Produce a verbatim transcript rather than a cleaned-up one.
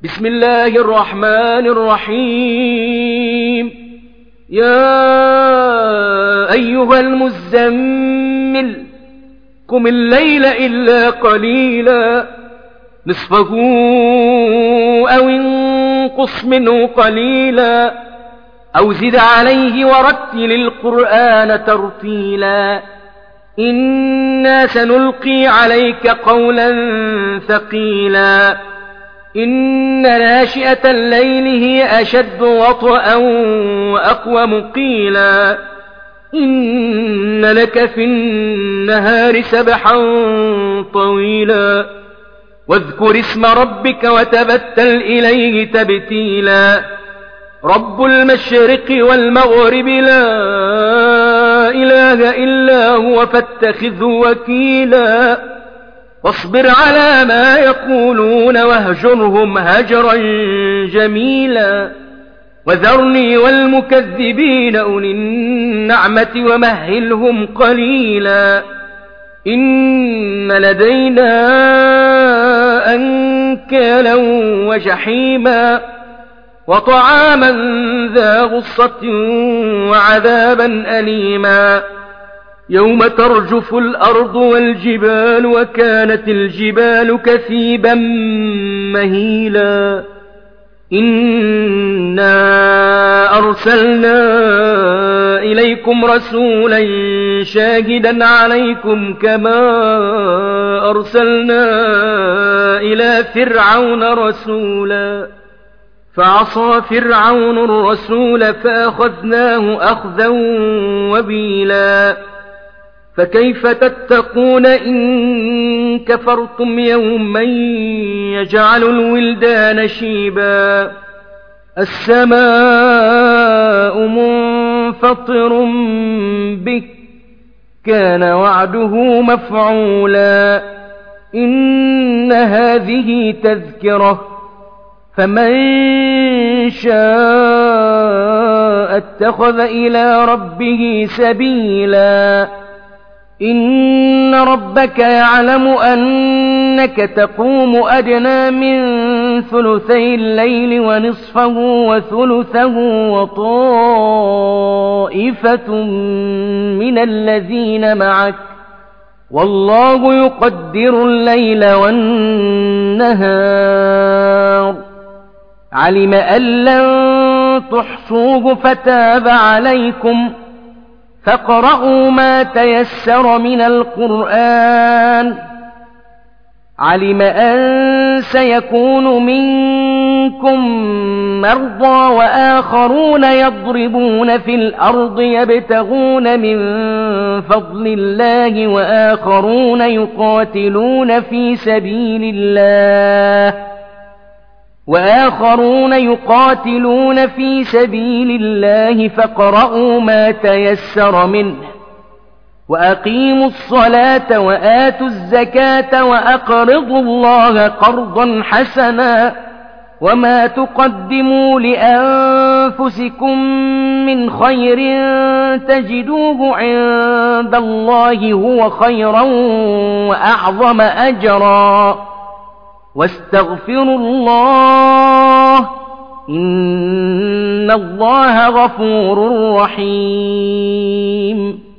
بسم الله الرحمن الرحيم. يا أيها المزمل قم الليل إلا قليلا نصفه أو انقص منه قليلا أو زد عليه ورتل القرآن ترتيلا إنا سنلقي عليك قولا ثقيلا إن ناشئة الليل هي أشد وطئا وأقوم قيلا إن لك في النهار سبحا طويلا واذكر اسم ربك وتبتل إليه تبتيلا رب المشرق والمغرب لا إله إلا هو فاتخذه وكيلا واصبر على ما يقولون واهجرهم هجرا جميلا وذرني والمكذبين أولي النعمة ومهلهم قليلا إن لدينا أنكالا وجحيما وطعاما ذا غصة وعذابا أليما يوم ترجف الأرض والجبال وكانت الجبال كثيبا مهيلا إنا أرسلنا إليكم رسولا شاهدا عليكم كما أرسلنا إلى فرعون رسولا فعصى فرعون الرسول فأخذناه أخذا وبيلا فكيف تتقون إن كفرتم يوما يجعل الولدان شيبا السماء منفطر به كان وعده مفعولا إن هذه تذكرة فمن شاء اتخذ إلى ربه سبيلا إن ربك يعلم أنك تقوم أدنى من ثلثي الليل ونصفه وثلثه وطائفة من الذين معك والله يقدر الليل والنهار علم أن لن تحصوه فتاب عليكم فاقرؤوا ما تيسر من القرآن علم أن سيكون منكم مرضى وآخرون يضربون في الأرض يبتغون من فضل الله وآخرون يقاتلون في سبيل الله وآخرون يقاتلون في سبيل الله فاقرؤوا ما تيسر منه وأقيموا الصلاة وآتوا الزكاة وأقرضوا الله قرضا حسنا وما تقدموا لأنفسكم من خير تجدوه عند الله هو خيرا وأعظم أجرا واستغفروا الله إن الله غفور رحيم